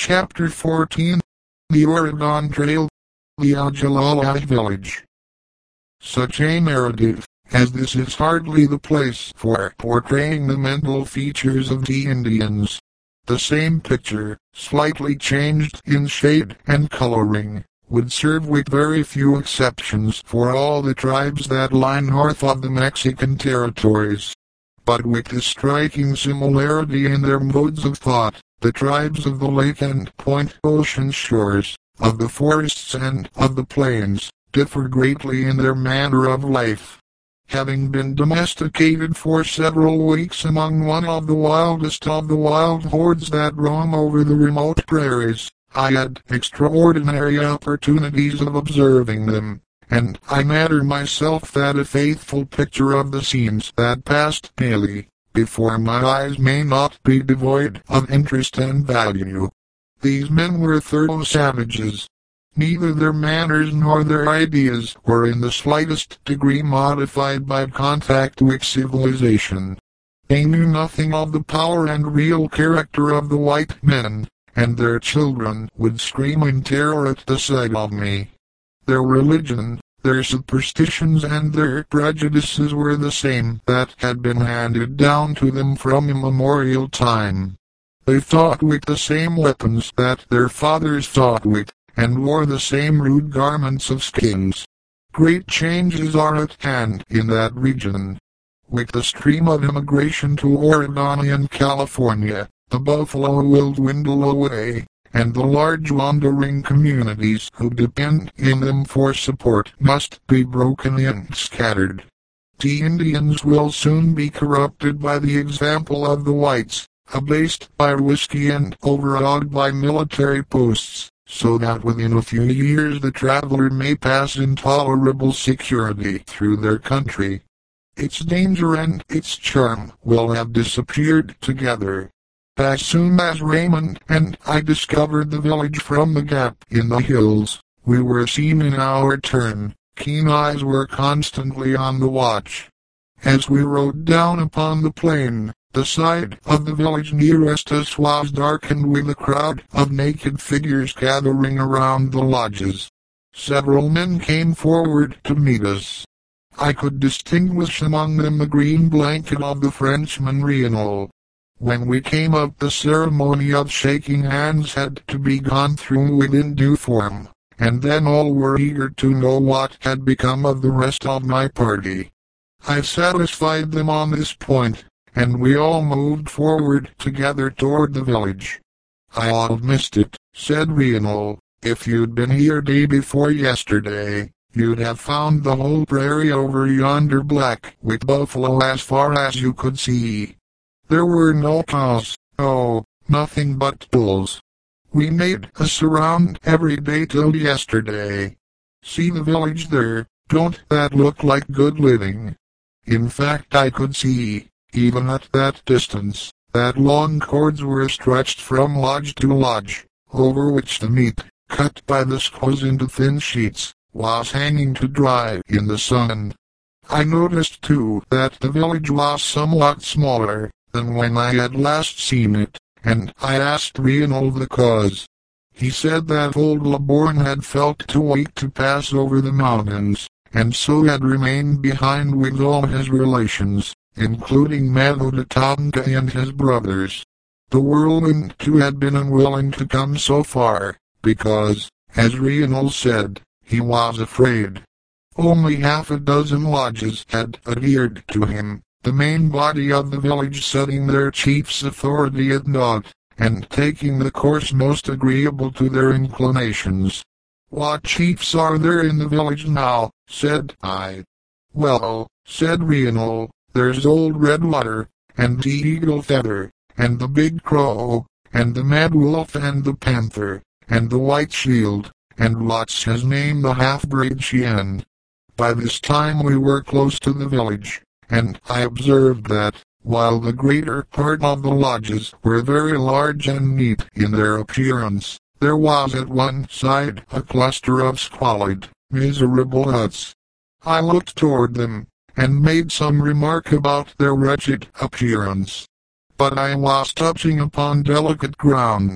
Chapter 14. The Oregon Trail. The Oglala Village. Such a narrative as this is hardly the place for portraying the mental features of the Indians. The same picture, slightly changed in shade and coloring, would serve with very few exceptions for all the tribes that lie north of the Mexican territories. But with this striking similarity in their modes of thought, the tribes of the lake and point ocean shores, of the forests and of the plains, differ greatly in their manner of life. Having been domesticated for several weeks among one of the wildest of the wild hordes that roam over the remote prairies, I had extraordinary opportunities of observing them, and I matter myself that a faithful picture of the scenes that passed daily before my eyes may not be devoid of interest and value. These men were thorough savages. Neither their manners nor their ideas were in the slightest degree modified by contact with civilization. They knew nothing of the power and real character of the white men, and their children would scream in terror at the sight of me. Their religion, their superstitions and their prejudices were the same that had been handed down to them from immemorial time. They fought with the same weapons that their fathers fought with, and wore the same rude garments of skins. Great changes are at hand in that region. With the stream of immigration to Oregon and California, the buffalo will dwindle away, and the large wandering communities who depend in them for support must be broken and scattered. The Indians will soon be corrupted by the example of the whites, abased by whiskey and overawed by military posts, so that within a few years the traveler may pass in tolerable security through their country. Its danger and its charm will have disappeared together. As soon as Raymond and I discovered the village from the gap in the hills, we were seen in our turn. Keen eyes were constantly on the watch. As we rode down upon the plain, the side of the village nearest us was darkened with a crowd of naked figures gathering around the lodges. Several men came forward to meet us. I could distinguish among them the green blanket of the Frenchman Rionel. When we came up, the ceremony of shaking hands had to be gone through within due form, and then all were eager to know what had become of the rest of my party. I satisfied them on this point, and we all moved forward together toward the village. "I ought have missed it," said Rionel. "If you'd been here day before yesterday, you'd have found the whole prairie over yonder black with buffalo as far as you could see. There were no cows, no, nothing but bulls. We made us around every day till yesterday. See the village there, don't that look like good living?" In fact, I could see, even at that distance, that long cords were stretched from lodge to lodge, over which the meat, cut by the squaws into thin sheets, was hanging to dry in the sun. I noticed too that the village was somewhat smaller than when I had last seen it, and I asked Rionel the cause. He said that old Laborn had felt too weak to pass over the mountains, and so had remained behind with all his relations, including Mahoudetonka and his brothers. The whirlwind too had been unwilling to come so far, because, as Rionel said, he was afraid. Only half a dozen lodges had adhered to him, the main body of the village setting their chief's authority at naught, and taking the course most agreeable to their inclinations. "What chiefs are there in the village now?" said I. "Well," said Rionel, "there's old Redwater, and the Eagle Feather, and the Big Crow, and the Mad Wolf and the Panther, and the White Shield, and what's his name, the half-breed Chien." By this time we were close to the village, and I observed that, while the greater part of the lodges were very large and neat in their appearance, there was at one side a cluster of squalid, miserable huts. I looked toward them, and made some remark about their wretched appearance. But I was touching upon delicate ground.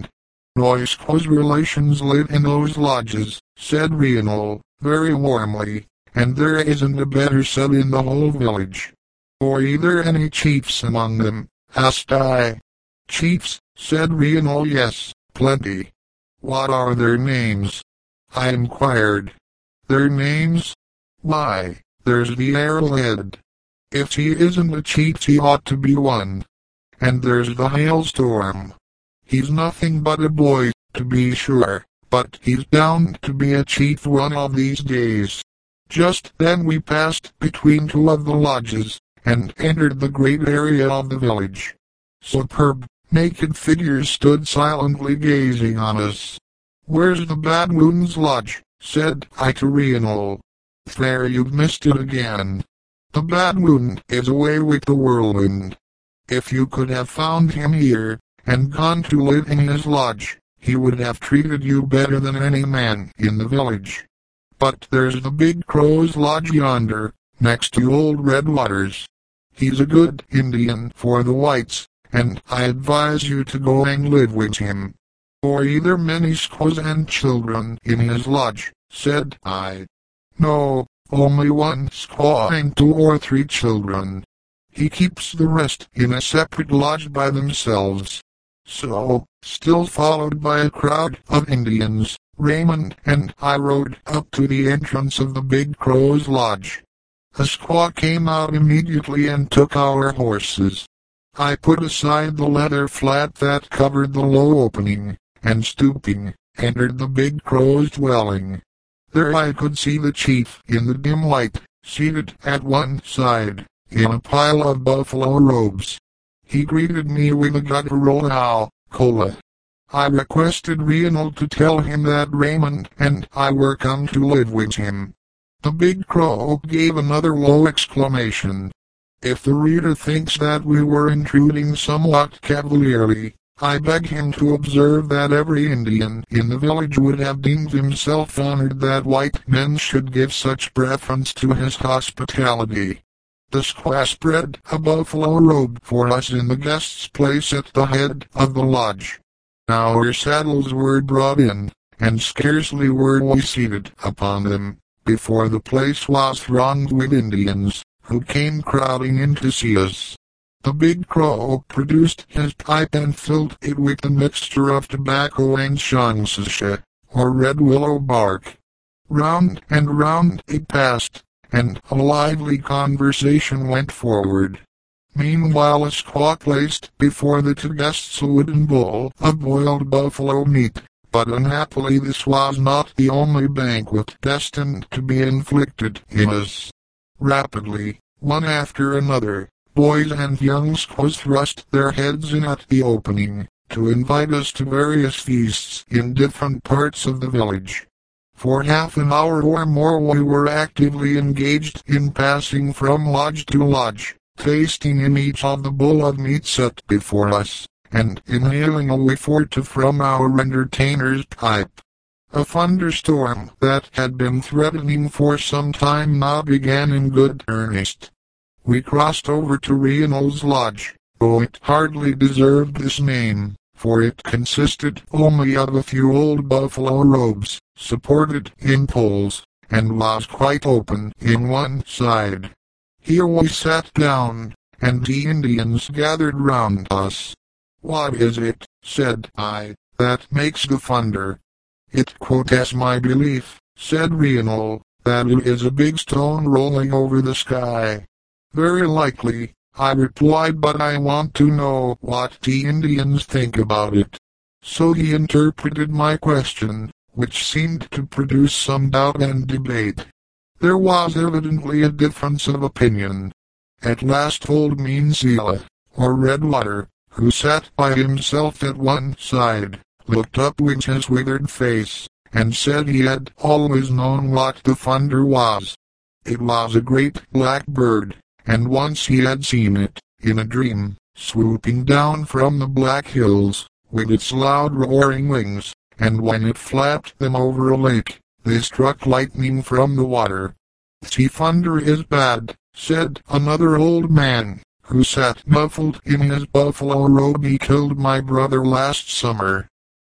No squaws relations live in those lodges, said Reno, very warmly, and there isn't a better set in the whole village. Or either any chiefs among them, asked I. Chiefs, said Reno, yes, plenty. What are their names? I inquired. Their names? Why, there's the Arrowhead. If he isn't a chief he ought to be one. And there's the Hailstorm. He's nothing but a boy, to be sure, but he's bound to be a chief one of these days. Just then we passed between two of the lodges, and entered the great area of the village. Superb, naked figures stood silently gazing on us. Where's the Baboon's lodge? Said I to Reno. There, you've missed it again. The Baboon is away with the whirlwind. If you could have found him here, and gone to live in his lodge, he would have treated you better than any man in the village. But there's the Big Crow's lodge yonder, next to old Redwater's. He's a good Indian for the whites, and I advise you to go and live with him. Or either many squaws and children in his lodge, said I. No, only one squaw and 2 or 3 children. He keeps the rest in a separate lodge by themselves. So, still followed by a crowd of Indians, Raymond and I rode up to the entrance of the Big Crow's lodge. A squaw came out immediately and took our horses. I put aside the leather flat that covered the low opening, and stooping, entered the Big Crow's dwelling. There I could see the chief in the dim light, seated at one side, in a pile of buffalo robes. He greeted me with a guttural "How, Cola." I requested Reno to tell him that Raymond and I were come to live with him. The Big Crow gave another low exclamation. If the reader thinks that we were intruding somewhat cavalierly, I beg him to observe that every Indian in the village would have deemed himself honored that white men should give such preference to his hospitality. The squaw spread a buffalo robe for us in the guest's place at the head of the lodge. Our saddles were brought in, and scarcely were we seated upon them, before the place was thronged with Indians, who came crowding in to see us. The Big Crow produced his pipe and filled it with a mixture of tobacco and shongsasha, or red willow bark. Round and round it passed, and a lively conversation went forward. Meanwhile a squaw placed before the 2 guests a wooden bowl of boiled buffalo meat, but unhappily this was not the only banquet destined to be inflicted in us. Rapidly, one after another, boys and young squaws thrust their heads in at the opening, to invite us to various feasts in different parts of the village. For half an hour or more we were actively engaged in passing from lodge to lodge, tasting in each of the bowl of meat set before us, and inhaling a whiff or 2 from our entertainer's pipe. A thunderstorm that had been threatening for some time now began in good earnest. We crossed over to Reno's lodge, though it hardly deserved this name, for it consisted only of a few old buffalo robes, supported in poles, and was quite open in one side. Here we sat down, and the Indians gathered round us. "What is it," said I, "that makes the thunder?" "It quotes my belief," said Reno, "that it is a big stone rolling over the sky." "Very likely," I replied, "but I want to know what the Indians think about it." So he interpreted my question, which seemed to produce some doubt and debate. There was evidently a difference of opinion. At last old Meansela, or Redwater, who sat by himself at one side, looked up with his withered face, and said he had always known what the thunder was. It was a great black bird, and once he had seen it, in a dream, swooping down from the black hills, with its loud roaring wings, and when it flapped them over a lake, they struck lightning from the water. "The thunder is bad," said another old man, who sat muffled in his buffalo robe. "He killed my brother last summer."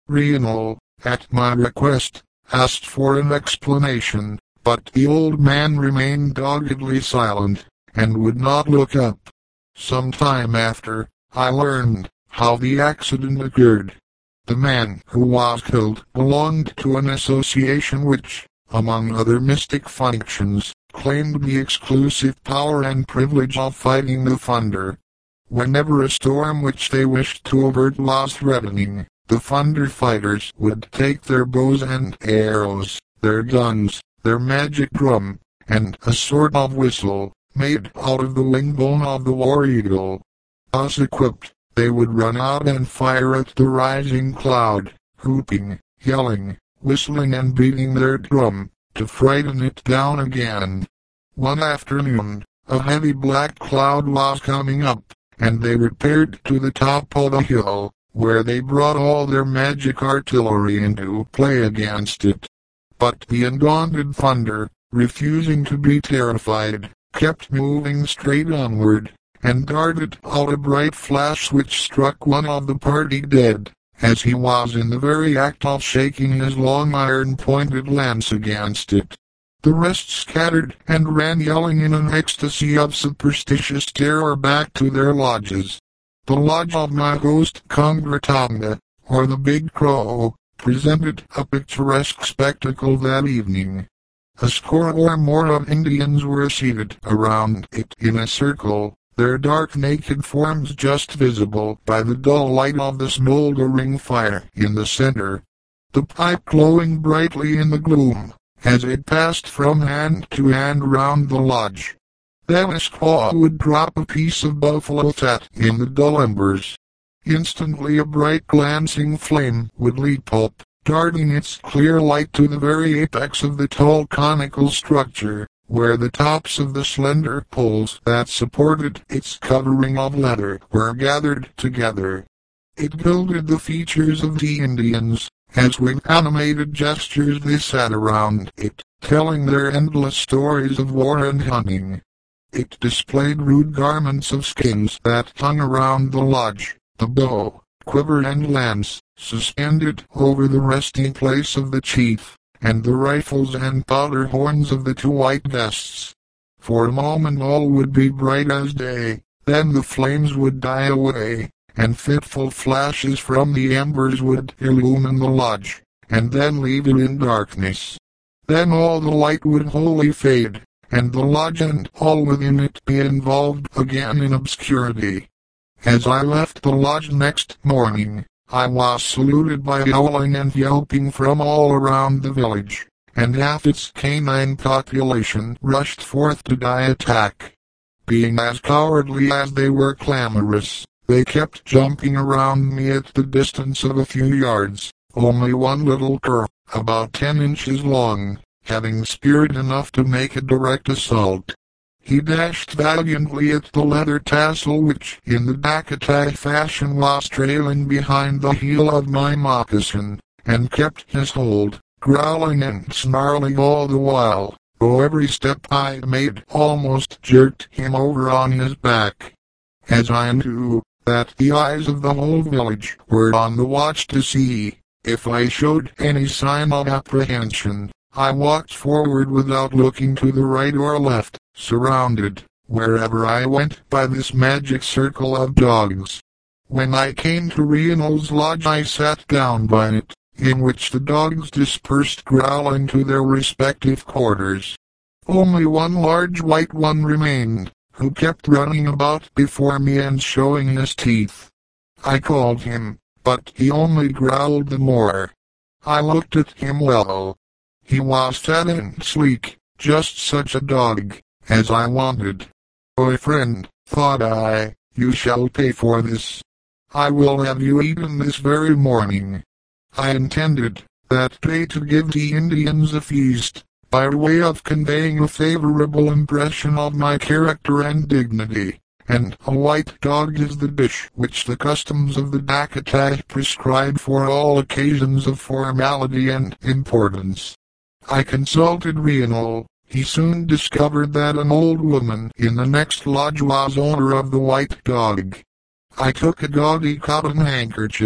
Reno, at my request, asked for an explanation, but the old man remained doggedly silent, and would not look up. Some time after, I learned how the accident occurred. The man who was killed belonged to an association which, among other mystic functions, claimed the exclusive power and privilege of fighting the thunder. Whenever a storm which they wished to avert was threatening, the thunder fighters would take their bows and arrows, their guns, their magic drum, and a sort of whistle, made out of the wing bone of the war eagle. Thus equipped, they would run out and fire at the rising cloud, whooping, yelling, whistling and beating their drum, to frighten it down again. One afternoon, a heavy black cloud was coming up, and they repaired to the top of the hill, where they brought all their magic artillery into play against it. But the undaunted thunder, refusing to be terrified, kept moving straight onward, and darted out a bright flash which struck one of the party dead, as he was in the very act of shaking his long iron-pointed lance against it. The rest scattered and ran yelling in an ecstasy of superstitious terror back to their lodges. The lodge of my host Kongratonga, or the Big Crow, presented a picturesque spectacle that evening. A score or more of Indians were seated around it in a circle, their dark naked forms just visible by the dull light of the smoldering fire in the center. The pipe glowing brightly in the gloom, as it passed from hand to hand round the lodge. Then a squaw would drop a piece of buffalo fat in the dull embers. Instantly a bright glancing flame would leap up, darting its clear light to the very apex of the tall conical structure, where the tops of the slender poles that supported its covering of leather were gathered together. It gilded the features of the Indians, as with animated gestures they sat around it, telling their endless stories of war and hunting. It displayed rude garments of skins that hung around the lodge, the bow, quiver and lance, suspended over the resting place of the chief, and the rifles and powder horns of the two white guests. For a moment all would be bright as day, then the flames would die away, and fitful flashes from the embers would illumine the lodge, and then leave it in darkness. Then all the light would wholly fade, and the lodge and all within it be involved again in obscurity. As I left the lodge next morning, I was saluted by howling and yelping from all around the village, and half its canine population rushed forth to die attack. Being as cowardly as they were clamorous, they kept jumping around me at the distance of a few yards, only one little cur, about 10 inches long, having spirit enough to make a direct assault. He dashed valiantly at the leather tassel which, in the Dakatai fashion, was trailing behind the heel of my moccasin, and kept his hold, growling and snarling all the while, though every step I made almost jerked him over on his back. As I knew that the eyes of the whole village were on the watch to see if I showed any sign of apprehension, I walked forward without looking to the right or left, surrounded, wherever I went, by this magic circle of dogs. When I came to Reno's lodge I sat down by it, in which the dogs dispersed growling to their respective quarters. Only one large white one remained, who kept running about before me and showing his teeth. I called him, but he only growled the more. I looked at him well. He was fat and sleek, just such a dog as I wanted. "Oh, friend," thought I, "you shall pay for this. I will have you eaten this very morning." I intended that day to give the Indians a feast, by way of conveying a favorable impression of my character and dignity, and a white dog is the dish which the customs of the Dakatai prescribe for all occasions of formality and importance. I consulted Reno. He soon discovered that an old woman in the next lodge was owner of the white dog. I took a gaudy cotton handkerchief,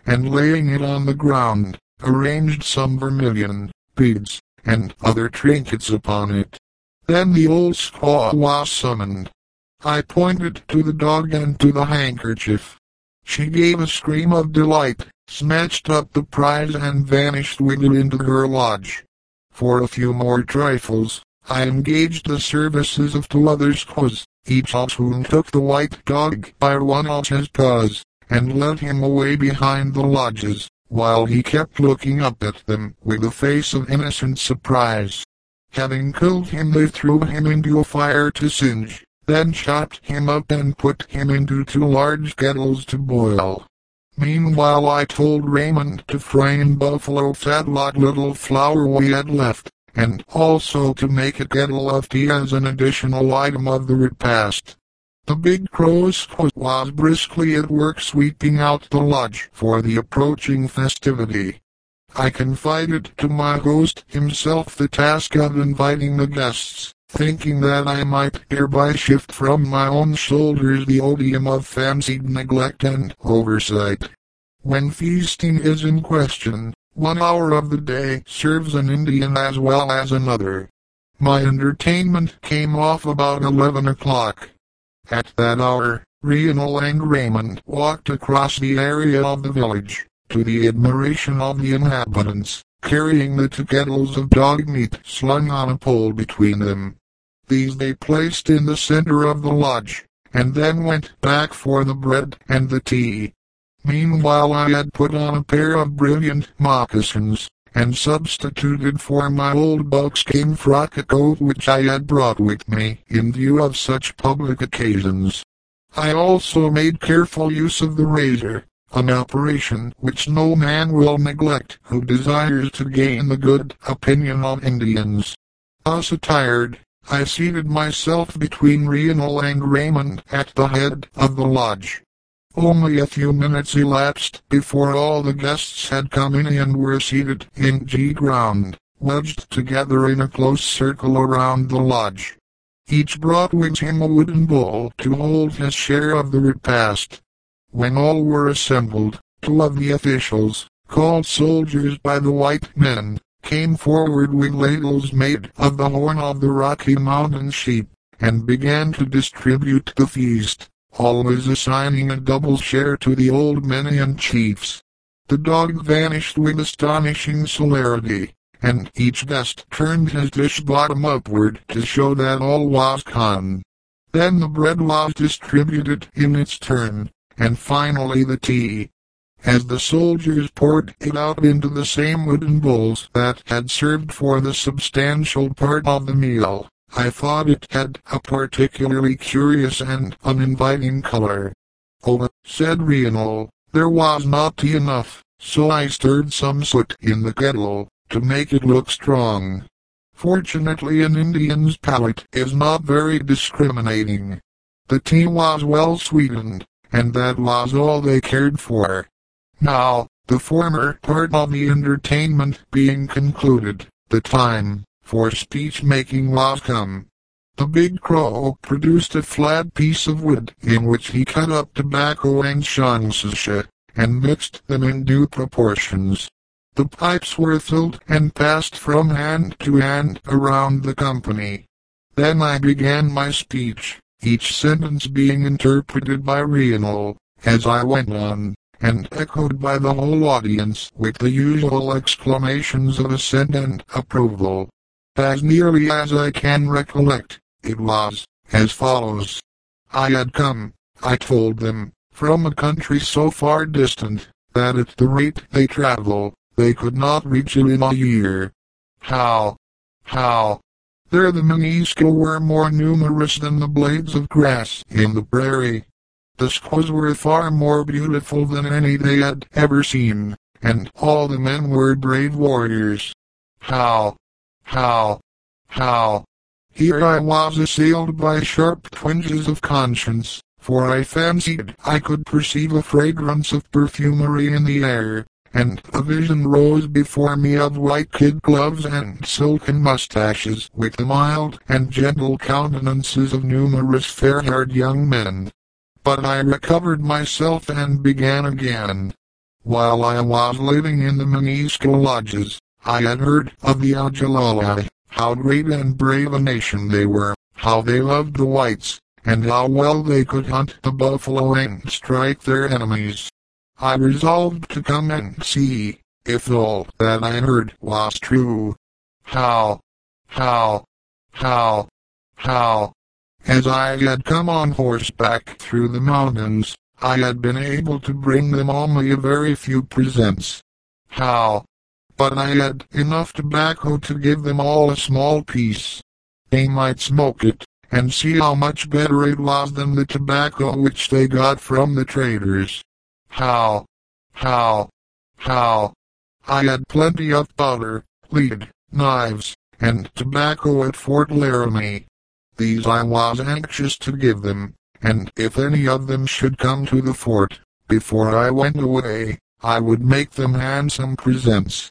and laying it on the ground, arranged some vermilion, beads, and other trinkets upon it. Then the old squaw was summoned. I pointed to the dog and to the handkerchief. She gave a scream of delight, snatched up the prize and vanished with it into her lodge. For a few more trifles, I engaged the services of 2 other squaws, each of whom took the white dog by one of his paws, and led him away behind the lodges, while he kept looking up at them with a face of innocent surprise. Having killed him, they threw him into a fire to singe, then chopped him up and put him into 2 large kettles to boil. Meanwhile I told Raymond to fry in buffalo fat what little flour we had left, and also to make a kettle of tea as an additional item of the repast. The big crow squaw was briskly at work sweeping out the lodge for the approaching festivity. I confided to my host himself the task of inviting the guests, thinking that I might hereby shift from my own shoulders the odium of fancied neglect and oversight. When feasting is in question, 1 hour of the day serves an Indian as well as another. My entertainment came off about 11 o'clock. At that hour, Rionel and Raymond walked across the area of the village, to the admiration of the inhabitants, carrying the 2 kettles of dog meat slung on a pole between them. These they placed in the center of the lodge, and then went back for the bread and the tea. Meanwhile I had put on a pair of brilliant moccasins, and substituted for my old buckskin frock a coat which I had brought with me in view of such public occasions. I also made careful use of the razor, an operation which no man will neglect who desires to gain the good opinion of Indians. Thus attired, I seated myself between Rionel and Raymond at the head of the lodge. Only a few minutes elapsed before all the guests had come in and were seated in G-ground, wedged together in a close circle around the lodge. Each brought with him a wooden bowl to hold his share of the repast. When all were assembled, 2 of the officials, called soldiers by the white men, came forward with ladles made of the horn of the Rocky Mountain sheep, and began to distribute the feast, always assigning a double share to the old men and chiefs. The dog vanished with astonishing celerity, and each guest turned his dish bottom upward to show that all was gone. Then the bread was distributed in its turn, and finally the tea. As the soldiers poured it out into the same wooden bowls that had served for the substantial part of the meal, I thought it had a particularly curious and uninviting color. "Oh," said Rionel, "there was not tea enough, so I stirred some soot in the kettle, to make it look strong." Fortunately an Indian's palate is not very discriminating. The tea was well sweetened, and that was all they cared for. Now, the former part of the entertainment being concluded, the time for speech-making was come. The big crow produced a flat piece of wood in which he cut up tobacco and shangsha, and mixed them in due proportions. The pipes were filled and passed from hand to hand around the company. Then I began my speech, each sentence being interpreted by Rionel, as I went on, and echoed by the whole audience with the usual exclamations of assent and approval. As nearly as I can recollect, it was as follows. I had come, I told them, from a country so far distant, that at the rate they travel, they could not reach it in a year. How? There the Minisko were more numerous than the blades of grass in the prairie. The squaws were far more beautiful than any they had ever seen, and all the men were brave warriors. How? Here I was assailed by sharp twinges of conscience, for I fancied I could perceive a fragrance of perfumery in the air, and a vision rose before me of white kid gloves and silken mustaches with the mild and gentle countenances of numerous fair-haired young men. But I recovered myself and began again. While I was living in the Manisco lodges, I had heard of the Ajalali, how great and brave a nation they were, how they loved the whites, and how well they could hunt the buffalo and strike their enemies. I resolved to come and see if all that I heard was true. How? As I had come on horseback through the mountains, I had been able to bring them only a very few presents. But I had enough tobacco to give them all a small piece. They might smoke it, and see how much better it was than the tobacco which they got from the traders. I had plenty of powder, lead, knives, and tobacco at Fort Laramie. These I was anxious to give them, and if any of them should come to the fort, before I went away, I would make them handsome presents.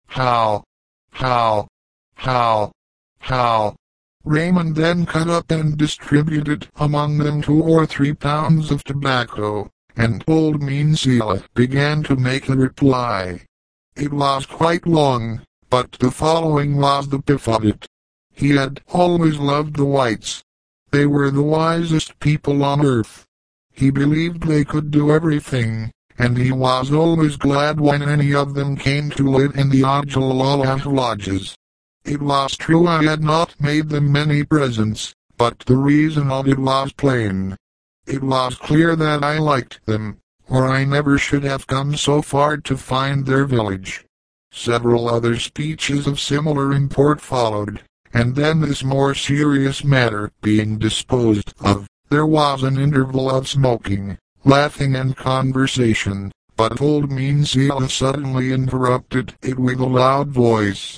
Raymond then cut up and distributed among them 2 or 3 pounds of tobacco, and old Meansila began to make a reply. It was quite long, but the following was the pith of it. He had always loved the whites. They were the wisest people on earth. He believed they could do everything, and he was always glad when any of them came to live in the Ogallala lodges. It was true I had not made them many presents, but the reason of it was plain. It was clear that I liked them, or I never should have come so far to find their village. Several other speeches of similar import followed, and then this more serious matter being disposed of, there was an interval of smoking, laughing and conversation, but old Meansila suddenly interrupted it with a loud voice.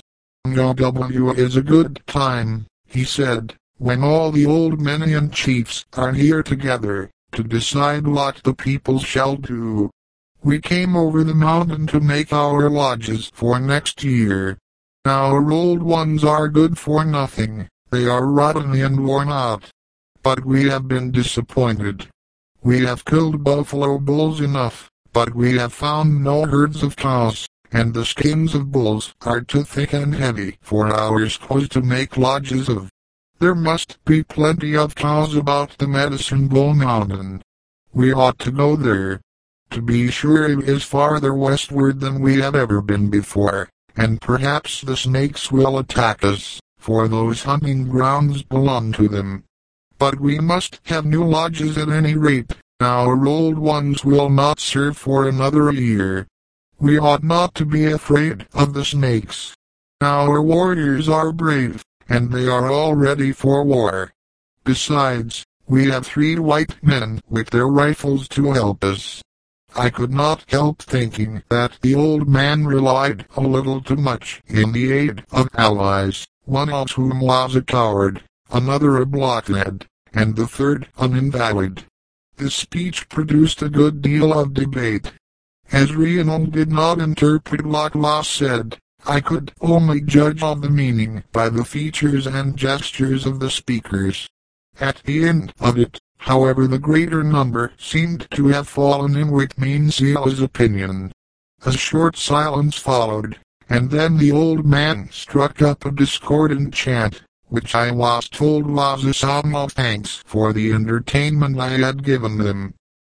"W is a good time," he said, "when all the old men and chiefs are here together, to decide what the people shall do. We came over the mountain to make our lodges for next year. Our old ones are good for nothing, they are rotten and worn out. But we have been disappointed. We have killed buffalo bulls enough, but we have found no herds of cows, and the skins of bulls are too thick and heavy for our squaws to make lodges of. There must be plenty of cows about the Medicine Bow Mountain. We ought to go there. To be sure it is farther westward than we have ever been before, and perhaps the snakes will attack us, for those hunting grounds belong to them. But we must have new lodges at any rate. Our old ones will not serve for another year. We ought not to be afraid of the snakes. Our warriors are brave, and they are all ready for war. Besides, we have 3 white men with their rifles to help us." I could not help thinking that the old man relied a little too much in the aid of allies, one of whom was a coward, another a blockhead, and the third an invalid. This speech produced a good deal of debate. As Reinald did not interpret what was said, I could only judge of the meaning by the features and gestures of the speakers. At the end of it, however, the greater number seemed to have fallen in with Meansila's opinion. A short silence followed, and then the old man struck up a discordant chant, which I was told was a song of thanks for the entertainment I had given them.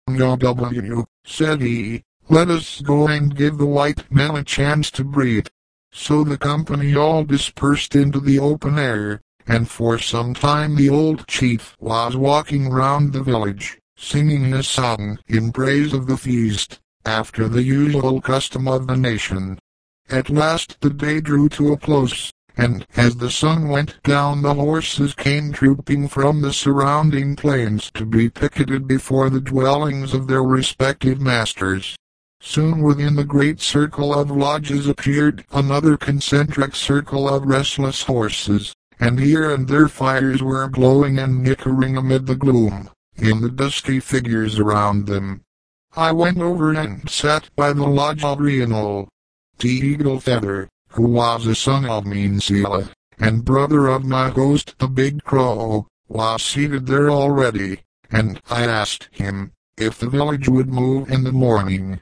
"W," said he, "let us go and give the white men a chance to breathe." So the company all dispersed into the open air, and for some time the old chief was walking round the village, singing a song in praise of the feast, after the usual custom of the nation. At last the day drew to a close, and as the sun went down the horses came trooping from the surrounding plains to be picketed before the dwellings of their respective masters. Soon within the great circle of lodges appeared another concentric circle of restless horses, and here and there fires were glowing and nickering amid the gloom, in the dusky figures around them. I went over and sat by the lodge of Reinald. The Eagle Feather, who was a son of Meansila, and brother of my host the Big Crow, was seated there already, and I asked him if the village would move in the morning.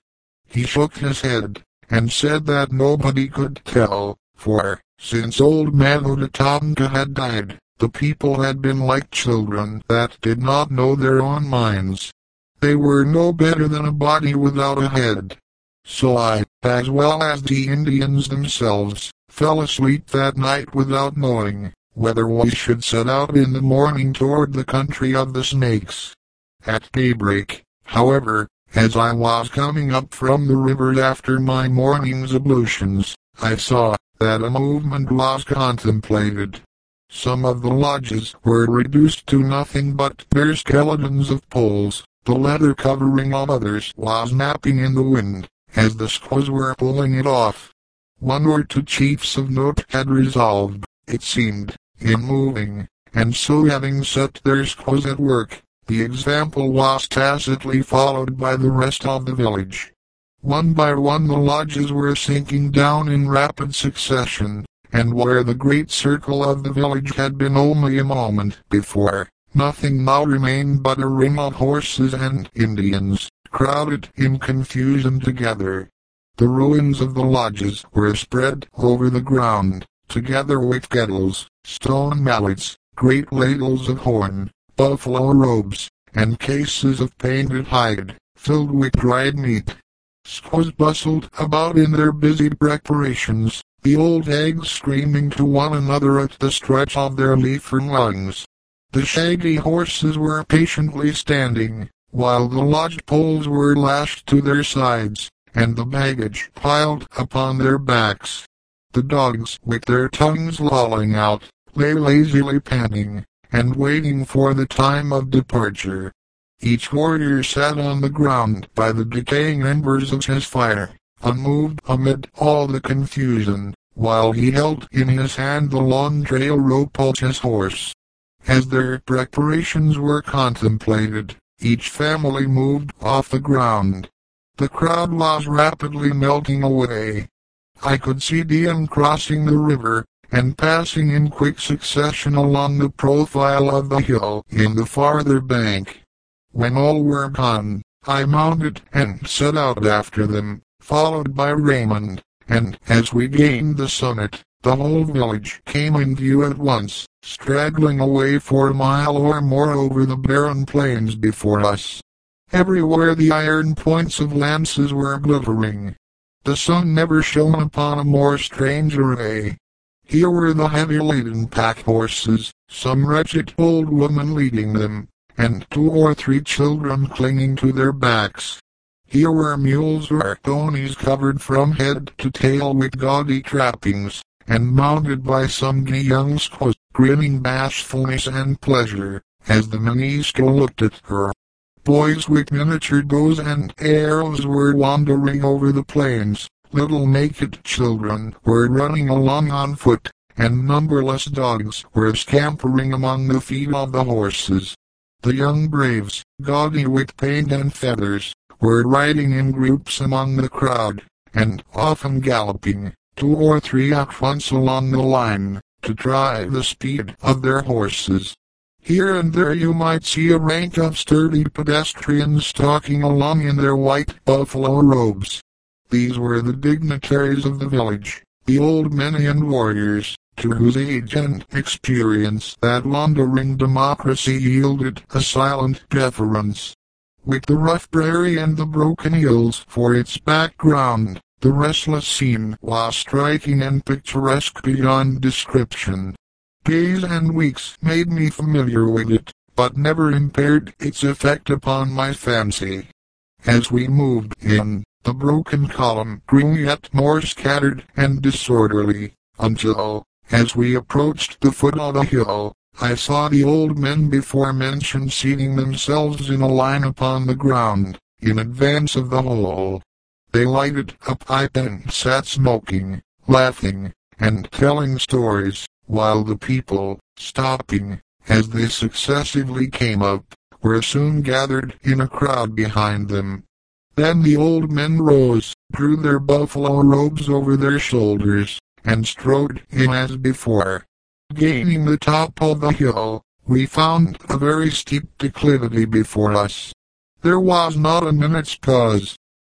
He shook his head, and said that nobody could tell, for, since old man Otatonka had died, the people had been like children that did not know their own minds. They were no better than a body without a head. So I, as well as the Indians themselves, fell asleep that night without knowing whether we should set out in the morning toward the country of the snakes. At daybreak, however, as I was coming up from the river after my morning's ablutions, I saw that a movement was contemplated. Some of the lodges were reduced to nothing but bare skeletons of poles. The leather covering of others was napping in the wind, as the squaws were pulling it off. One or two chiefs of note had resolved, it seemed, in moving, and so having set their squaws at work, the example was tacitly followed by the rest of the village. One by one the lodges were sinking down in rapid succession, and where the great circle of the village had been only a moment before, nothing now remained but a ring of horses and Indians, crowded in confusion together. The ruins of the lodges were spread over the ground, together with kettles, stone mallets, great ladles of horn, buffalo robes, and cases of painted hide, filled with dried meat. Squaws bustled about in their busy preparations, the old hags screaming to one another at the stretch of their leafern lungs. The shaggy horses were patiently standing, while the lodge poles were lashed to their sides, and the baggage piled upon their backs. The dogs, with their tongues lolling out, lay lazily panting, and waiting for the time of departure. Each warrior sat on the ground by the decaying embers of his fire, unmoved amid all the confusion, while he held in his hand the long trail rope of his horse. As their preparations were contemplated, each family moved off the ground. The crowd was rapidly melting away. I could see them crossing the river, and passing in quick succession along the profile of the hill in the farther bank. When all were gone, I mounted and set out after them, followed by Raymond, and as we gained the summit, the whole village came in view at once, straggling away for a mile or more over the barren plains before us. Everywhere the iron points of lances were glittering. The sun never shone upon a more strange array. Here were the heavy-laden pack-horses, some wretched old woman leading them, and 2 or 3 children clinging to their backs. Here were mules or ponies covered from head to tail with gaudy trappings, and mounted by some gay young squaws, grinning bashfulness and pleasure, as the Minister looked at her. Boys with miniature bows and arrows were wandering over the plains. Little naked children were running along on foot, and numberless dogs were scampering among the feet of the horses. The young braves, gaudy with paint and feathers, were riding in groups among the crowd, and often galloping, 2 or 3 at once along the line, to try the speed of their horses. Here and there you might see a rank of sturdy pedestrians stalking along in their white buffalo robes. These were the dignitaries of the village, the old men and warriors, to whose age and experience that wandering democracy yielded a silent deference. With the rough prairie and the broken hills for its background, the restless scene was striking and picturesque beyond description. Days and weeks made me familiar with it, but never impaired its effect upon my fancy. As we moved in, the broken column grew yet more scattered and disorderly, until, as we approached the foot of the hill, I saw the old men before mentioned seating themselves in a line upon the ground, in advance of the whole. They lighted a pipe and sat smoking, laughing, and telling stories, while the people, stopping, as they successively came up, were soon gathered in a crowd behind them. Then the old men rose, drew their buffalo robes over their shoulders, and strode in as before. Gaining the top of the hill, we found a very steep declivity before us. There was not a minute's pause.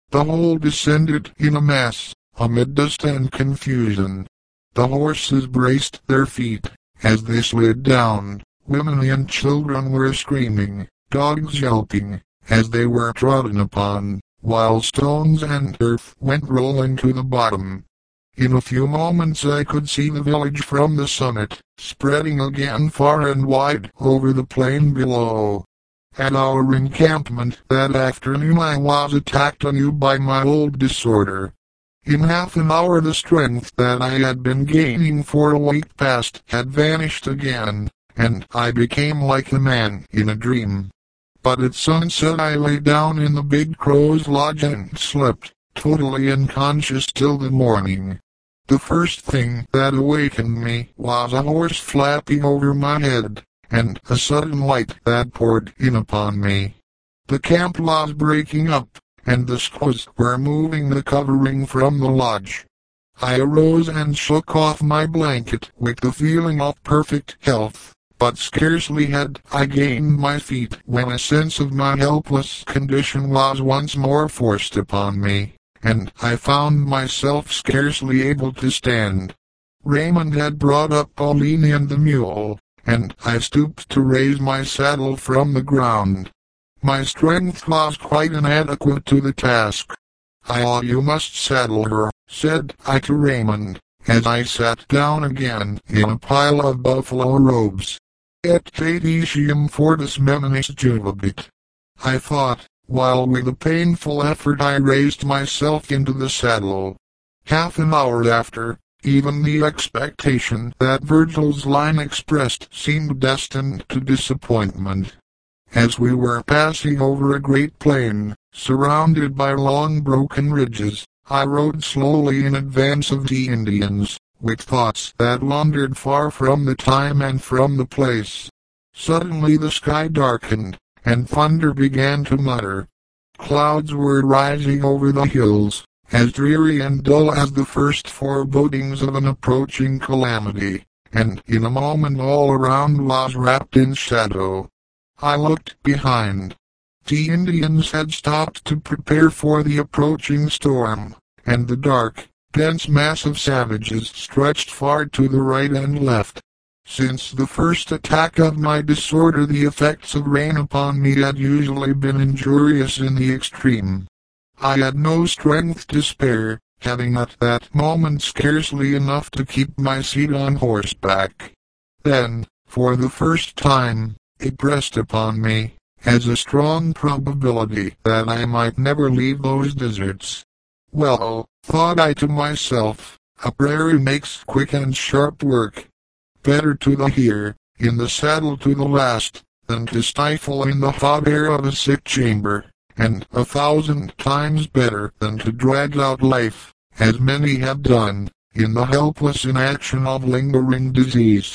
The whole descended in a mass, amid dust and confusion. The horses braced their feet as they slid down. Women and children were screaming, dogs yelping, as they were trodden upon, while stones and earth went rolling to the bottom. In a few moments I could see the village from the summit, spreading again far and wide over the plain below. At our encampment that afternoon I was attacked anew by my old disorder. In half an hour the strength that I had been gaining for a week past had vanished again, and I became like a man in a dream. But at sunset I lay down in the Big Crow's lodge and slept, totally unconscious till the morning. The first thing that awakened me was a horse flapping over my head, and a sudden light that poured in upon me. The camp was breaking up, and the squaws were moving the covering from the lodge. I arose and shook off my blanket with the feeling of perfect health, but scarcely had I gained my feet when a sense of my helpless condition was once more forced upon me, and I found myself scarcely able to stand. Raymond had brought up Pauline and the mule, and I stooped to raise my saddle from the ground. My strength was quite inadequate to the task. "You must saddle her," said I to Raymond, as I sat down again in a pile of buffalo robes. "Et etiam fortis meminus juvabit," I thought, while with a painful effort I raised myself into the saddle. Half an hour after, even the expectation that Virgil's line expressed seemed destined to disappointment. As we were passing over a great plain, surrounded by long broken ridges, I rode slowly in advance of the Indians, with thoughts that wandered far from the time and from the place. Suddenly the sky darkened, and thunder began to mutter. Clouds were rising over the hills, as dreary and dull as the first forebodings of an approaching calamity, and in a moment all around was wrapped in shadow. I looked behind. The Indians had stopped to prepare for the approaching storm, and the dark, dense mass of savages stretched far to the right and left. Since the first attack of my disorder the effects of rain upon me had usually been injurious in the extreme. I had no strength to spare, having at that moment scarcely enough to keep my seat on horseback. Then, for the first time, it pressed upon me, as a strong probability that I might never leave those deserts. Well, thought I to myself, a prairie makes quick and sharp work. Better to the here, in the saddle to the last, than to stifle in the hot air of a sick chamber, and 1,000 times better than to drag out life, as many have done, in the helpless inaction of lingering disease.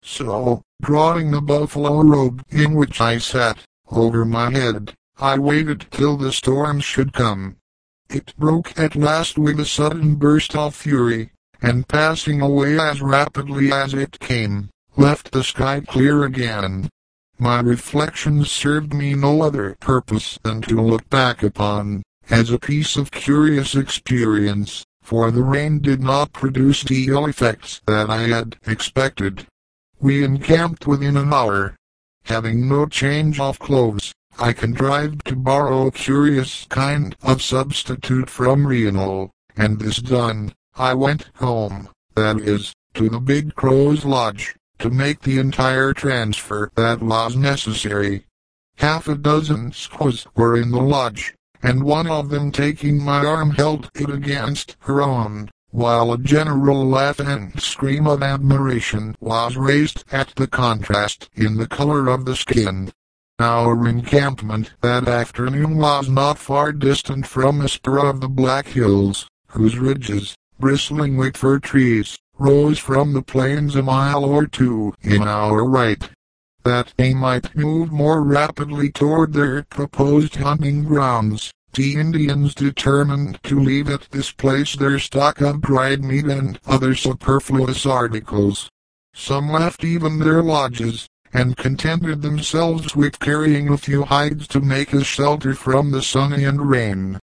So, drawing the buffalo robe in which I sat over my head, I waited till the storm should come. It broke at last with a sudden burst of fury, and passing away as rapidly as it came, left the sky clear again. My reflections served me no other purpose than to look back upon, as a piece of curious experience, for the rain did not produce the ill effects that I had expected. We encamped within an hour. Having no change of clothes, I contrived to borrow a curious kind of substitute from Reno, and this done, I went home, that is, to the Big Crow's lodge, to make the entire transfer that was necessary. Half a dozen squaws were in the lodge, and one of them taking my arm held it against her own, while a general laugh and scream of admiration was raised at the contrast in the color of the skin. Our encampment that afternoon was not far distant from a spur of the Black Hills, whose ridges, bristling with fir trees, rose from the plains a mile or two in our right. That they might move more rapidly toward their proposed hunting grounds, the Indians determined to leave at this place their stock of dried meat and other superfluous articles. Some left even their lodges, and contented themselves with carrying a few hides to make a shelter from the sun and rain.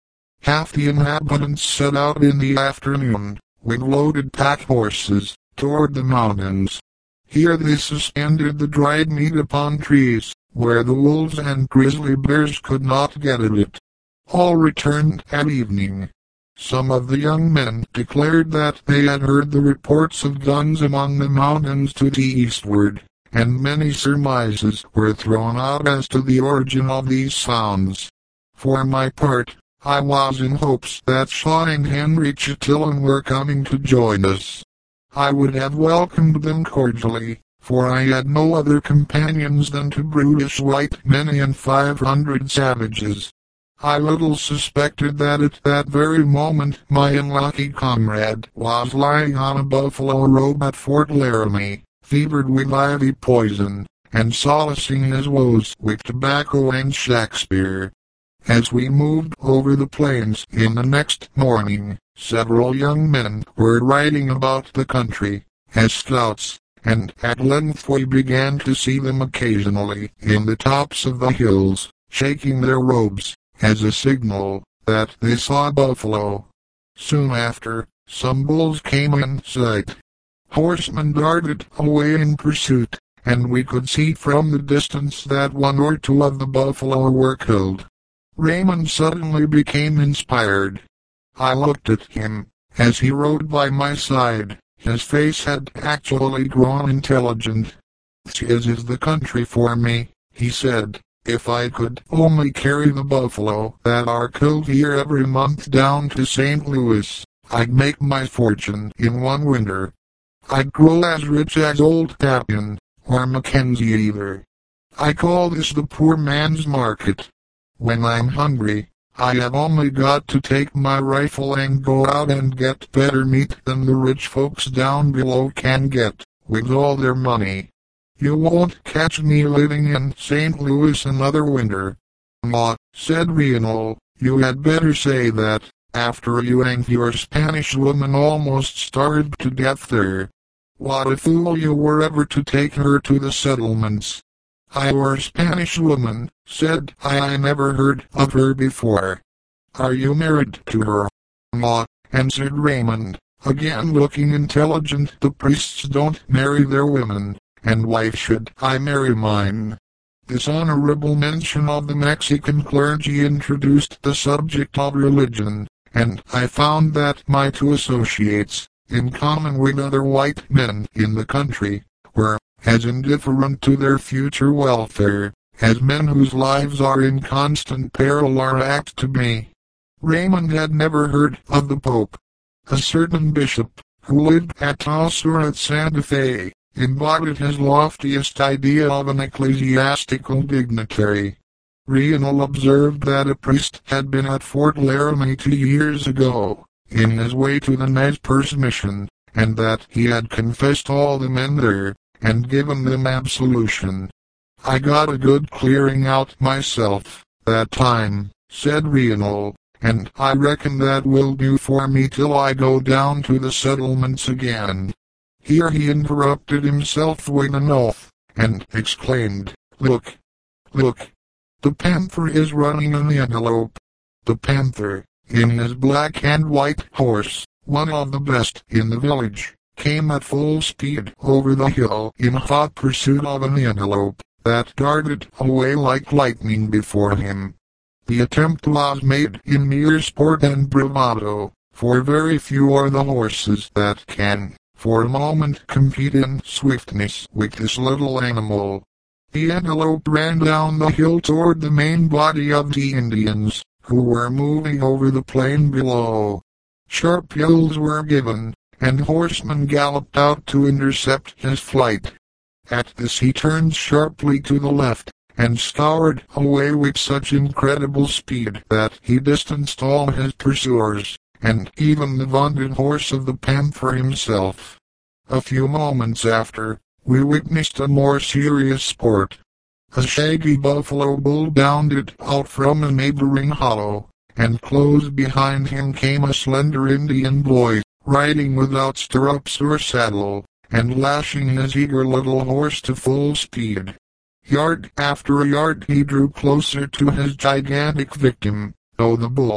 Half the inhabitants set out in the afternoon, with loaded pack horses, toward the mountains. Here they suspended the dried meat upon trees, where the wolves and grizzly bears could not get at it. All returned at evening. Some of the young men declared that they had heard the reports of guns among the mountains to the eastward, and many surmises were thrown out as to the origin of these sounds. For my part, I was in hopes that Shaw and Henry Chatillon were coming to join us. I would have welcomed them cordially, for I had no other companions than two brutish white men and 500 savages. I little suspected that at that very moment my unlucky comrade was lying on a buffalo robe at Fort Laramie, fevered with ivy poison, and solacing his woes with tobacco and Shakespeare. As we moved over the plains in the next morning, several young men were riding about the country, as scouts, and at length we began to see them occasionally in the tops of the hills, shaking their robes, as a signal that they saw buffalo. Soon after, some bulls came in sight. Horsemen darted away in pursuit, and we could see from the distance that one or two of the buffalo were killed. Raymond suddenly became inspired. I looked at him, as he rode by my side. His face had actually grown intelligent. "This is the country for me," he said. "If I could only carry the buffalo that are killed here every month down to St. Louis, I'd make my fortune in one winter. I'd grow as rich as old Tappan, or Mackenzie either. I call this the poor man's market. When I'm hungry, I have only got to take my rifle and go out and get better meat than the rich folks down below can get, with all their money. You won't catch me living in St. Louis another winter." "Ma," said Reinhold, "you had better say that, after you and your Spanish woman almost starved to death there. What a fool you were ever to take her to the settlements." "Our Spanish woman," said I never heard of her before." "Are you married to her?" "Ma," answered Raymond, again looking intelligent. "The priests don't marry their women. And why should I marry mine?" This honorable mention of the Mexican clergy introduced the subject of religion, and I found that my two associates, in common with other white men in the country, were as indifferent to their future welfare as men whose lives are in constant peril are apt to be. Raymond had never heard of the Pope. A certain bishop, who lived at Taos or at Santa Fe, embodied his loftiest idea of an ecclesiastical dignitary. Reinhold observed that a priest had been at Fort Laramie 2 years ago, in his way to the Nez Perce mission, and that he had confessed all the men there, and given them absolution. "I got a good clearing out myself, that time," said Reinhold, "and I reckon that will do for me till I go down to the settlements again." Here he interrupted himself with an oath, and exclaimed, "Look! Look! The panther is running an antelope." The panther, in his black and white horse, one of the best in the village, came at full speed over the hill in hot pursuit of an antelope that darted away like lightning before him. The attempt was made in mere sport and bravado, for very few are the horses that can, for a moment, compete in swiftness with this little animal. The antelope ran down the hill toward the main body of the Indians, who were moving over the plain below. Sharp yells were given, and horsemen galloped out to intercept his flight. At this he turned sharply to the left, and scoured away with such incredible speed that he distanced all his pursuers, and even the vaunted horse of the panther himself. A few moments after, we witnessed a more serious sport. A shaggy buffalo bull bounded out from a neighboring hollow, and close behind him came a slender Indian boy, riding without stirrups or saddle, and lashing his eager little horse to full speed. Yard after yard he drew closer to his gigantic victim, though the bull,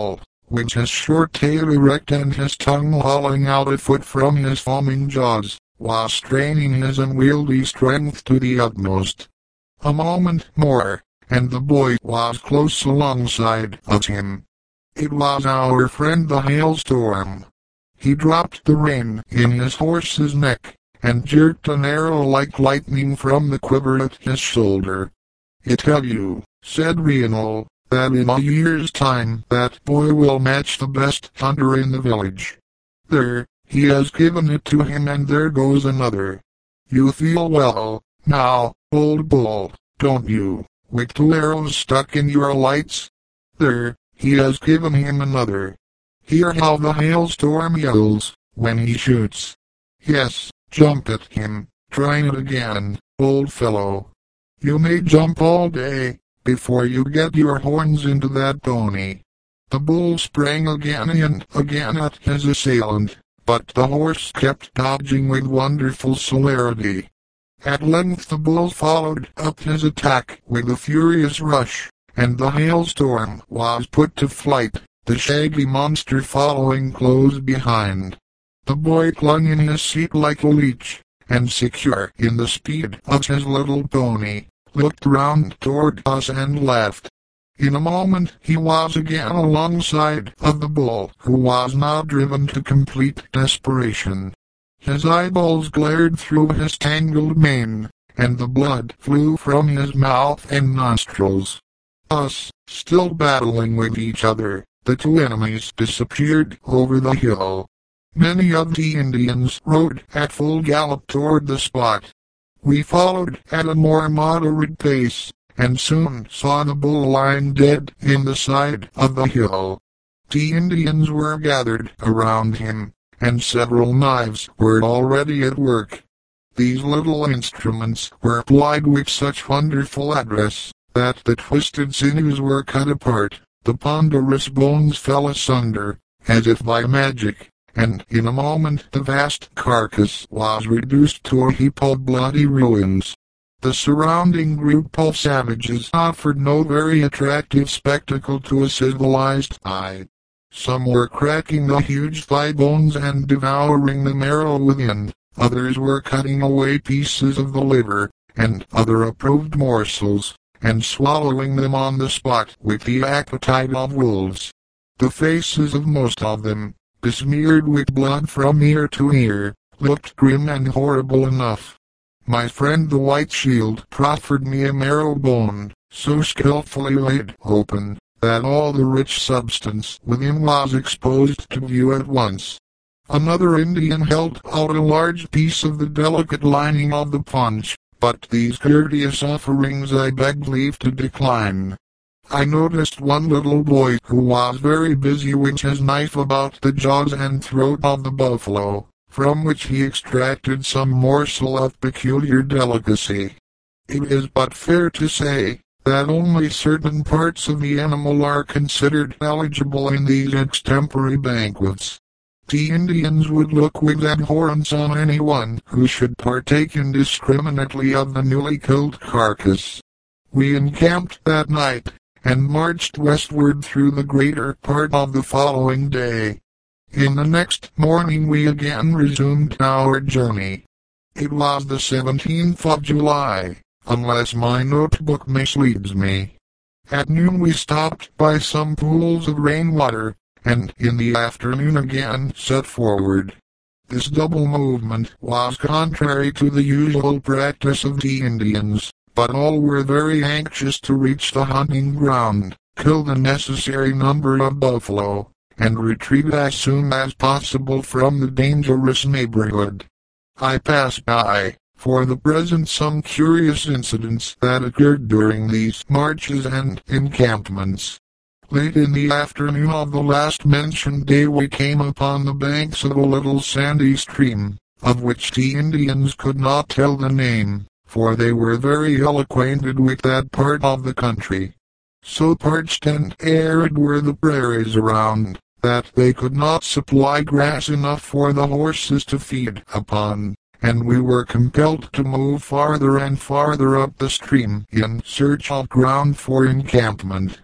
with his short tail erect and his tongue lolling out a foot from his foaming jaws, was straining his unwieldy strength to the utmost. A moment more, and the boy was close alongside of him. It was our friend the Hailstorm. He dropped the rein in his horse's neck, and jerked an arrow like lightning from the quiver at his shoulder. "I tell you," said Reinald, "that in a year's time that boy will match the best hunter in the village. There, he has given it to him, and there goes another. You feel well, now, old bull, don't you, with 2 arrows stuck in your lights? There, he has given him another. Hear how the Hailstorm yells when he shoots. Yes, jump at him, try it again, old fellow. You may jump all day, before you get your horns into that pony." The bull sprang again and again at his assailant, but the horse kept dodging with wonderful celerity. At length the bull followed up his attack with a furious rush, and the Hailstorm was put to flight, the shaggy monster following close behind. The boy clung in his seat like a leech, and secure in the speed of his little pony, looked round toward us and laughed. In a moment he was again alongside of the bull, who was now driven to complete desperation. His eyeballs glared through his tangled mane, and the blood flew from his mouth and nostrils. Us, still battling with each other, the 2 enemies disappeared over the hill. Many of the Indians rode at full gallop toward the spot. We followed at a more moderate pace, and soon saw the bull lying dead in the side of the hill. The Indians were gathered around him, and several knives were already at work. These little instruments were plied with such wonderful address that the twisted sinews were cut apart, the ponderous bones fell asunder, as if by magic, and in a moment the vast carcass was reduced to a heap of bloody ruins. The surrounding group of savages offered no very attractive spectacle to a civilized eye. Some were cracking the huge thigh bones and devouring the marrow within, others were cutting away pieces of the liver, and other approved morsels, and swallowing them on the spot with the appetite of wolves. The faces of most of them, besmeared with blood from ear to ear, looked grim and horrible enough. My friend the White Shield proffered me a marrow bone, so skillfully laid open, that all the rich substance within was exposed to view at once. Another Indian held out a large piece of the delicate lining of the punch, but these courteous offerings I begged leave to decline. I noticed one little boy who was very busy with his knife about the jaws and throat of the buffalo, from which he extracted some morsel of peculiar delicacy. It is but fair to say that only certain parts of the animal are considered eligible in these extempore banquets. The Indians would look with abhorrence on anyone who should partake indiscriminately of the newly killed carcass. We encamped that night, and marched westward through the greater part of the following day. In the next morning we again resumed our journey. It was the 17th of July, unless my notebook misleads me. At noon we stopped by some pools of rainwater, and in the afternoon again set forward. This double movement was contrary to the usual practice of the Indians, but all were very anxious to reach the hunting ground, kill the necessary number of buffalo, and retreat as soon as possible from the dangerous neighborhood. I pass by, for the present, some curious incidents that occurred during these marches and encampments. Late in the afternoon of the last mentioned day we came upon the banks of a little sandy stream, of which the Indians could not tell the name, for they were very ill acquainted with that part of the country. So parched and arid were the prairies around, that they could not supply grass enough for the horses to feed upon, and we were compelled to move farther and farther up the stream in search of ground for encampment.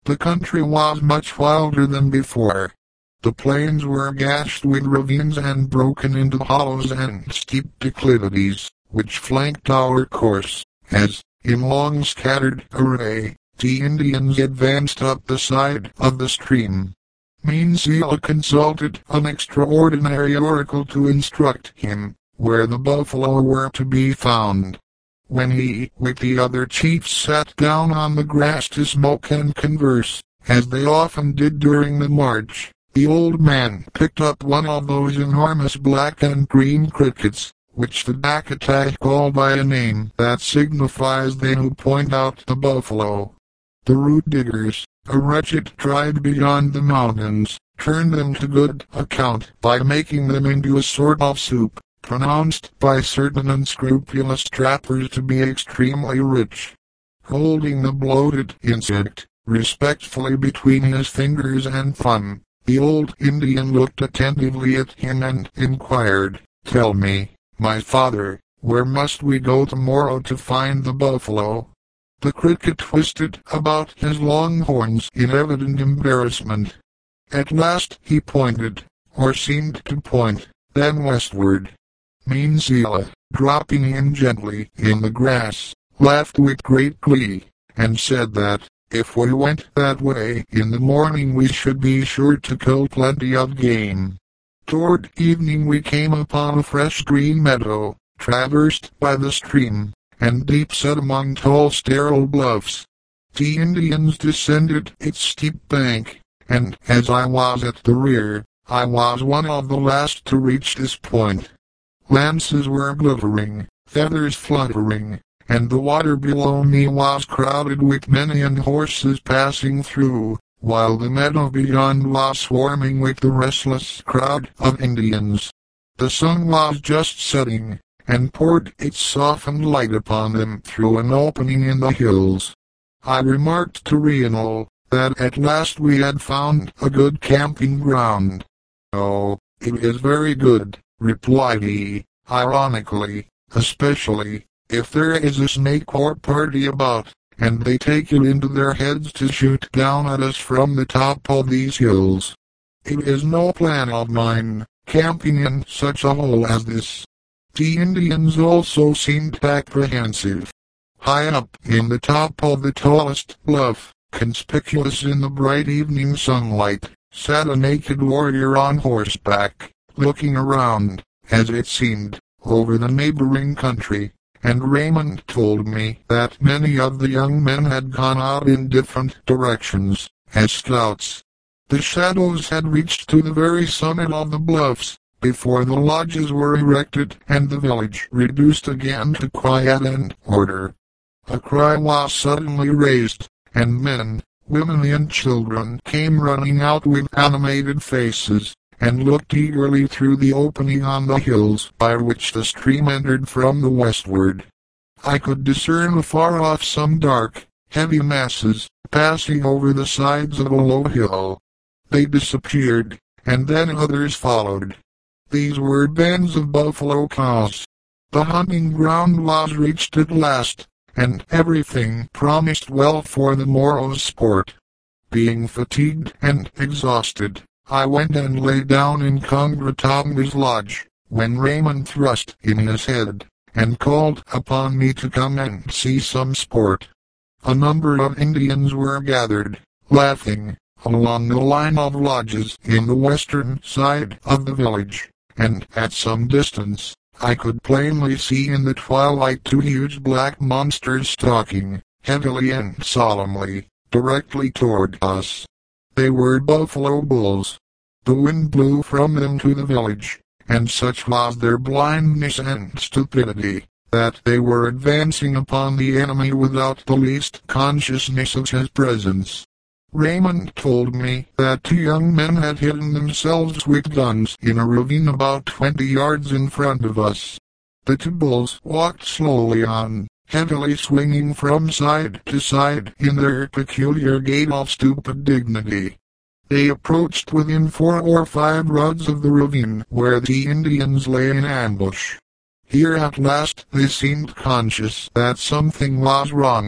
The country was much wilder than before. The plains were gashed with ravines and broken into hollows and steep declivities, which flanked our course, as, in long scattered array, the Indians advanced up the side of the stream. Meansila consulted an extraordinary oracle to instruct him where the buffalo were to be found. When he, with the other chiefs, sat down on the grass to smoke and converse, as they often did during the march, the old man picked up one of those enormous black and green crickets, which the Dakotai call by a name that signifies they who point out the buffalo. The root diggers, a wretched tribe beyond the mountains, turned them to good account by making them into a sort of soup, pronounced by certain unscrupulous trappers to be extremely rich. Holding the bloated insect respectfully between his fingers and thumb, the old Indian looked attentively at him and inquired, "Tell me, my father, where must we go tomorrow to find the buffalo?" The cricket twisted about his long horns in evident embarrassment. At last he pointed, or seemed to point, then westward. Meansila, dropping him gently in the grass, laughed with great glee, and said that, if we went that way in the morning we should be sure to kill plenty of game. Toward evening we came upon a fresh green meadow, traversed by the stream, and deep set among tall sterile bluffs. The Indians descended its steep bank, and as I was at the rear, I was one of the last to reach this point. Lances were glittering, feathers fluttering, and the water below me was crowded with men and horses passing through, while the meadow beyond was swarming with the restless crowd of Indians. The sun was just setting, and poured its softened light upon them through an opening in the hills. I remarked to Reinhold that at last we had found a good camping ground. "Oh, it is very good," replied he, ironically, "especially if there is a snake or party about, and they take it into their heads to shoot down at us from the top of these hills. It is no plan of mine, camping in such a hole as this." The Indians also seemed apprehensive. High up in the top of the tallest bluff, conspicuous in the bright evening sunlight, sat a naked warrior on horseback, looking around, as it seemed, over the neighboring country, and Raymond told me that many of the young men had gone out in different directions, as scouts. The shadows had reached to the very summit of the bluffs, before the lodges were erected and the village reduced again to quiet and order. A cry was suddenly raised, and men, women and children came running out with animated faces, and looked eagerly through the opening on the hills by which the stream entered from the westward. I could discern afar off some dark, heavy masses, passing over the sides of a low hill. They disappeared, and then others followed. These were bands of buffalo cows. The hunting ground was reached at last, and everything promised well for the morrow's sport. Being fatigued and exhausted, I went and lay down in Kongratonga's lodge, when Raymond thrust in his head, and called upon me to come and see some sport. A number of Indians were gathered, laughing, along the line of lodges in the western side of the village, and at some distance, I could plainly see in the twilight two huge black monsters stalking, heavily and solemnly, directly toward us. They were buffalo bulls. The wind blew from them to the village, and such was their blindness and stupidity, that they were advancing upon the enemy without the least consciousness of his presence. Raymond told me that two young men had hidden themselves with guns in a ravine about 20 yards in front of us. The two bulls walked slowly on, heavily swinging from side to side in their peculiar gait of stupid dignity. They approached within 4 or 5 rods of the ravine where the Indians lay in ambush. Here at last they seemed conscious that something was wrong,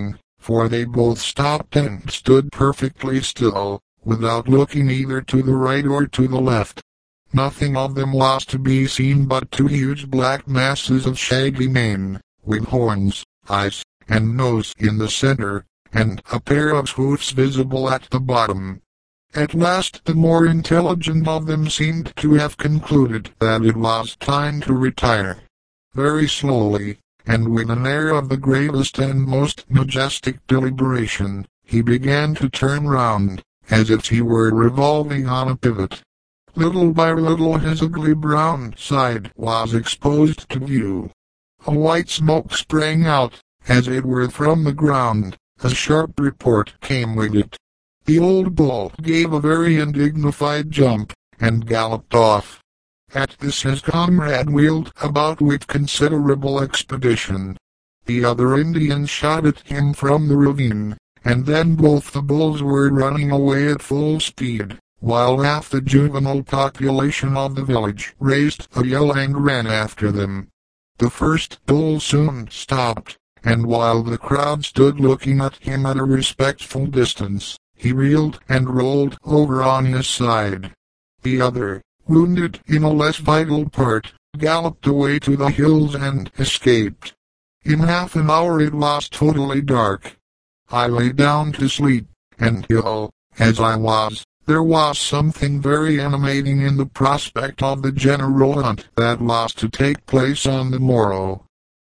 for they both stopped and stood perfectly still, without looking either to the right or to the left. Nothing of them was to be seen but two huge black masses of shaggy mane, with horns, eyes, and nose in the center, and a pair of hoofs visible at the bottom. At last the more intelligent of them seemed to have concluded that it was time to retire. Very slowly, and with an air of the gravest and most majestic deliberation, he began to turn round, as if he were revolving on a pivot. Little by little his ugly brown side was exposed to view. A white smoke sprang out, as it were from the ground. A sharp report came with it. The old bull gave a very undignified jump, and galloped off. At this his comrade wheeled about with considerable expedition. The other Indians shot at him from the ravine, and then both the bulls were running away at full speed, while half the juvenile population of the village raised a yell and ran after them. The first bull soon stopped, and while the crowd stood looking at him at a respectful distance, he reeled and rolled over on his side. The other, wounded in a less vital part, galloped away to the hills and escaped. In half an hour it was totally dark. I lay down to sleep, and ill as I was, there was something very animating in the prospect of the general hunt that was to take place on the morrow.